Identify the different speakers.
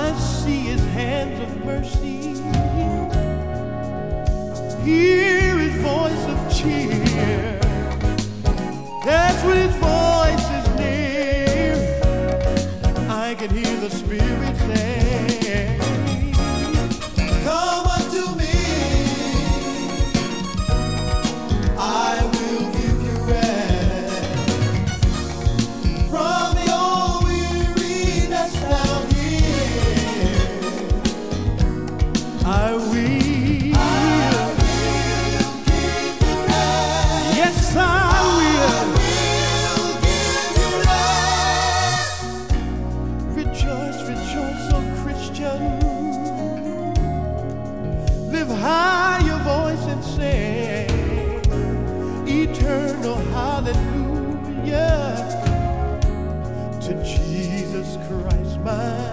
Speaker 1: I see his hands of mercy, hear his voice of cheer. That's when his voice is near, I can hear the Spirit say, come unto me, I will give you rest from your weariness down here. I will give you rest. Yes, I will give you rest. Rejoice, rejoice, oh Christian. Lift high your voice and say, eternal hallelujah to Jesus Christ, my